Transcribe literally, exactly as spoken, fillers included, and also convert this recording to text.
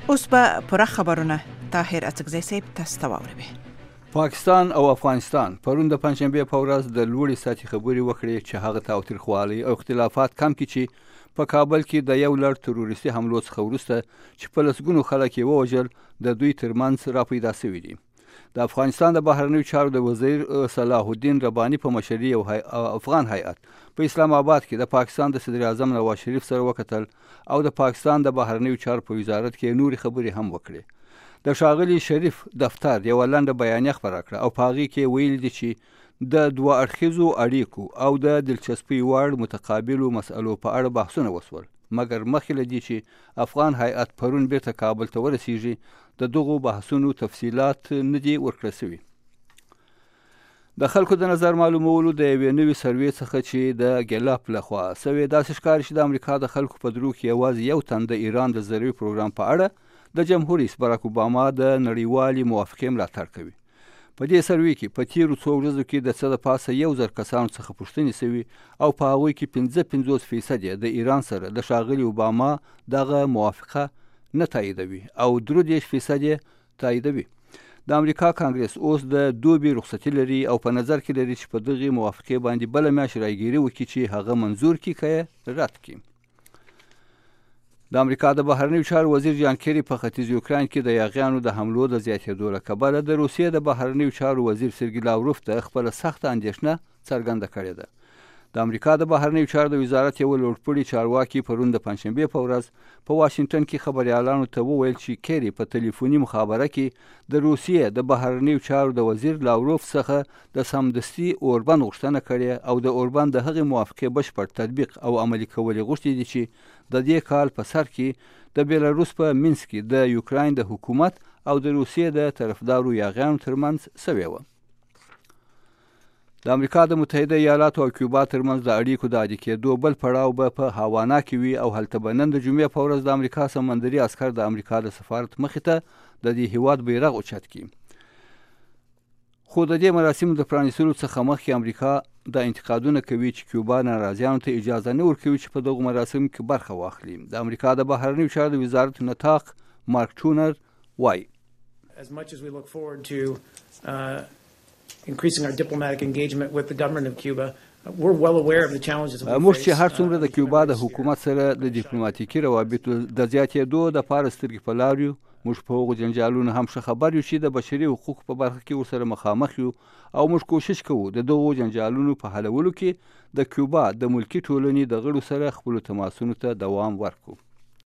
اوس به پوره خبرونه طاهر اڅکزی صاحب تاسو ته واوروي. پاکستان او افغانستان پرون د پنجشنبې په ورځ د لوړې سطحې خبرې وکړې چې هغه تاوتریخوالی او اختلافات کم کړي چې په کابل کې د یو لړ تروریستي حملو څخه وروسته چې په لسګونو خلک یې ووژل د دوی ترمنځ راپیدا شوي دي. د افغانستان د بهرنیو چارو د وزیر صلاح الدین رباني په مشرۍ یو افغان هیئت په اسلام آباد کې د پاکستان د صدر اعظم نواز شریف سره وکتل او د پاکستان د بهرنیو چارو په وزارت کې نورې خبرې هم وکړې. د ښاغلي شریف دفتر یوه لنډه بیانیه خپره کړه او په هغې کې ویلي دي چې د دوه اړخیزو اړیکو او د دلچسپۍ وړ متقابلو مسألو په اړه بحثونه وشول، مګر مخکې له دې چې افغان هیئت پرون بیرته کابل ته ورسیږي د دغو بحثونو تفصیلات نه دي ورکړل شوي. د خلکو د نظر معلومولو د یوې نوې سروې څخه چې د ګیلاپ لخوا سوې داسې ښکاري چې د امریکا د خلکو په درو کې یوازې یو تن د ایران د ذروي پروګرام په اړه د جمهور رئیس باراک اوباما د نړیوالې موافقې ملاتړ کوي. په دې سروې کې په تیرو څو ورځو کې د څه د پاسه یو زر کسانو څخه پوښتنې شوي او په هغوی کې پنځه پنځوس فیصد د ایران سره د ښاغلي اوباما دغه موافقه نه تاییدوي او درې دېرش فیصد یې تاییدوي. د امریکا کانګرس اوس د دوبي رخصتي لري او په نظر کې لري چې په دغې موافقې باندې بله میاشت رایګیري وکړي چې هغه منظور کړي که یې رد کړي. د امریکا د بهرنیو چارو وزیر جان کیری په ختیځ یوکراین کې د یاغیانو د حملو د زیاتېدو له کبله د روسیې د بهرنیو چارو وزیر سرګي لاوروف ته خپله سخته اندېښنه څرګنده کړې ده. د امریکا د بهرنیو چارو د وزارت یو لوړپوړي چارواکي پرون د پنجشنبې په ورځ په واشنګټن کې خبریالانو ته وویل چې کیری په تلیفوني مخابره کې د روسیې د بهرنیو چارو د وزیر لاوروف څخه د سمدستي اوربند غوښتنه کړې او د اوربند د هغې موافقې بشپړ تطبیق او عملي کول یې غوښتي دي چې د دې کال په سر کې د بیلاروس په مینسک کې د یوکراین د حکومت او د روسیې د طرفدارو یاغیانو ترمنځ سوې وه. د امریکا د متحده ایالاتو او کیوبا ترمنځ د اړیکو د عادي کېدو بل پړاو به په هاوانا کې وي او هلته به نن د جمعې په ورځ د امریکا سمندري عسکر د امریکا د سفارت مخې ته د دې هیواد بیرغ اوچت کړي. خو د دې مراسمو د پرانیستلو څخه مخکې امریکا دا انتقادونه کوي چې کیوبا ناراضیانو ته اجازه نه ورکوي چې په دغو مراسمو کې برخه واخلي. د امریکا د بهرنیو چارو د وزارت نطاق مارک ټونر وایي As much as we look forward to uh, increasing our diplomatic engagement with the government of Cuba, uh, we're well aware of the challenges we face. موږ چې هر څومره د کیوبا د حکومت سره د ډیپلوماټیکي روابطو د زیاتېدو دپاره سترګې په لار یو، موږ په هغو جنجالونو هم ښه خبر یو چې د بشري حقوقو په برخه کې ورسره مخامخ یو او موږ کوشش کوو د دغو جنجالونو په حلولو کې د کیوبا د ملکي ټولنې د غړو سره خپلو تماسونو ته دوام ورکړو.